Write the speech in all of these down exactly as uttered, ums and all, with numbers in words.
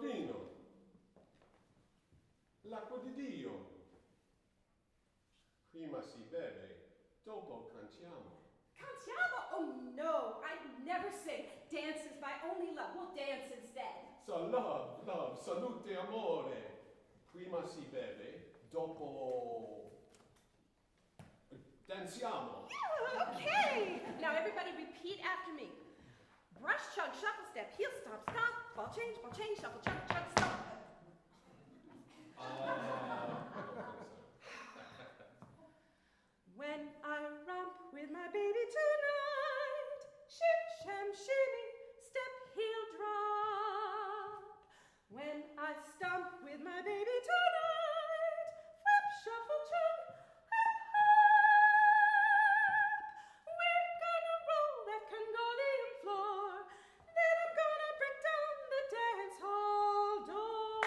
bambino. L'acqua di Dio. Prima si beve, dopo cantiamo. Cantiamo? Oh no, I never sing. Dance is my only love. We'll dance instead. So love, love, salute, amore. Prima si beve, dopo danziamo. Yeah, okay. Now everybody repeat after me. Brush, chug, shuffle, step, heel, stomp, stop. Ball change, ball change, shuffle, chug, chug, stop. Uh, I don't think so. When I romp with my baby tonight, shim, sham, shimmy, step, heel, drop. When I stomp with my baby tonight, flap, shuffle, chug, hop, hop. We're gonna roll that Congolian floor, then I'm gonna break down the dance hall door.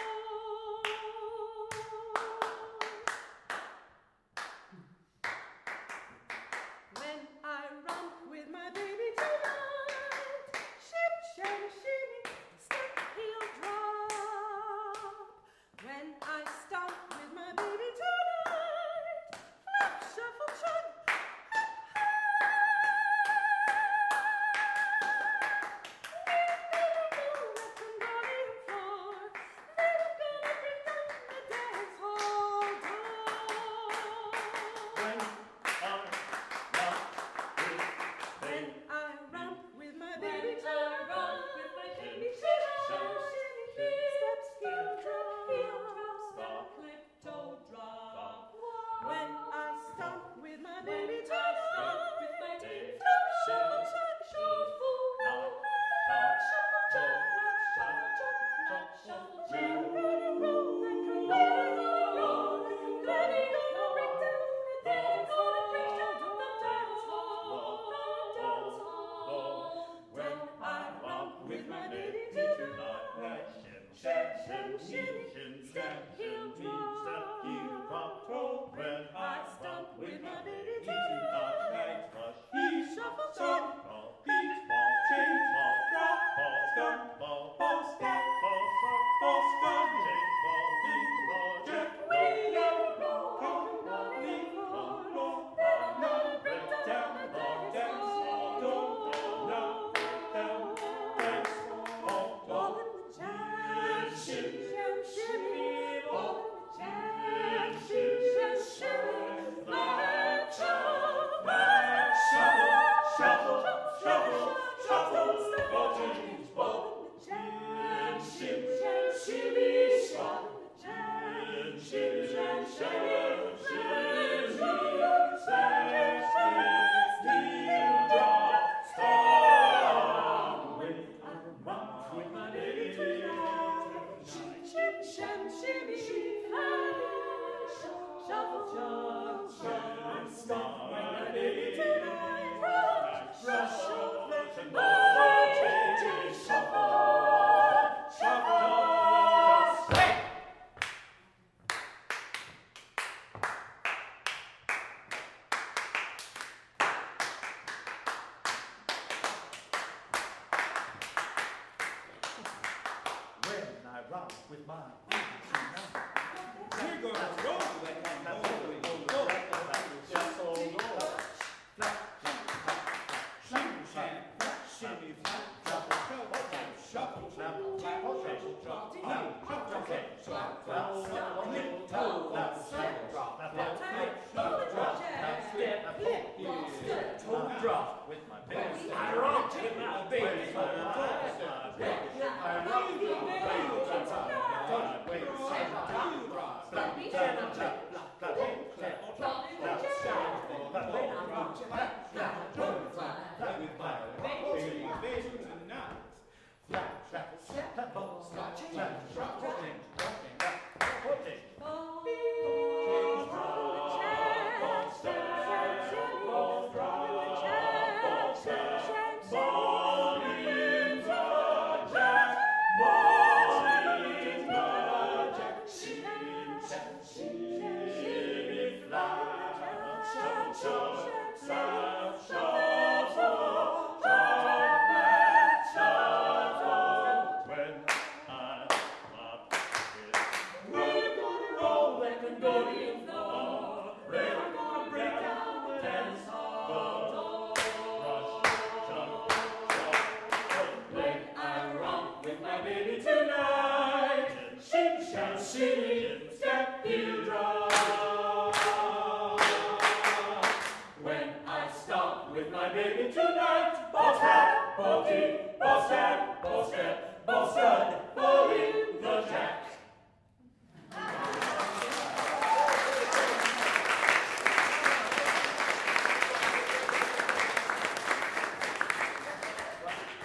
When I romp with my baby tonight, shim, sham, shimmy, step, heel, drop. When I stomp with my baby tonight, flap, shuffle, chug, hop, hop. We're gonna roll that Congolian floor, then I'm gonna break down the dance hall door. When I romp When I romp with with my baby When I tonight, romp with my baby shimmy, tonight, shimmy, shimmy, steps, heel, drop, heel, drop, step, stop, click, toe, drop. stop. When I stomp with my baby When I tonight, stomp with my baby flap, shuffle, tonight, chug, shuffle, knock, flap, knock, shuffle, chug, knock, flap, knock, shuffle, chug, flap, knock, shuffle, knock, chug. knock. Gonna roll that Congolian floor, then I'm gonna break down the dance hall, break down the dance hall, the dance hall. When I romp with my baby tonight, Shim, shim, shimmy, step, heel, drop. When I stomp with my baby tonight, tonight, he shuffle, chug, ball, beach ball, change ball, drop ball, stump ball, ball, step ball, suck ball, stump, change ball, beat ball, check ball, down ball, come ball, leave ball, roll ball, now break down ball, dance ball, don't ball, now break down, dance ball, ball ball, in the jam, shim, sham, shimmy, ball in the jam, shim, sham, shimmy, flap, shuffle, flap, shuffle, shuffle, shuffle, shuffle, step, ball change, ball, ball in the jam, shim, sham, shimmy, shim, ball in the jam, shim, sham, shimmy, shim, flap, shim, heel, drop, stop. When I romp with my baby tonight, shim, sham, shimmy, flap, shuffle, chug, and stop when my my baby baby tonight, rush, rush, shuffle, and ball, ball, change, change, shuffle, shuffle, Hey! When I romp with my baby tonight, We're gonna roll that Congolian floor. just so Flap, shimmy, sham, shimmy, flap, shuffle, shuffle, shuffle, shuffle, flap, shuffle, drop, flap, shuffle, Okay. flap, flap, flap, click, toe, flap, shuffle, drop, flap, flip, shuffle, drop, flap, step, flip, heel, step, toe, drop. with my baby. I rock with my baby tonight. I rock with my baby tonight. Wait, sham, drop, drop, flap, flap, flap, flap, flap, flap, flap, flap, sham, flap, flap, flap, flap, flap, flap, flap, with my baby, baby. ball kick, ball snap, ball snap, ball stud.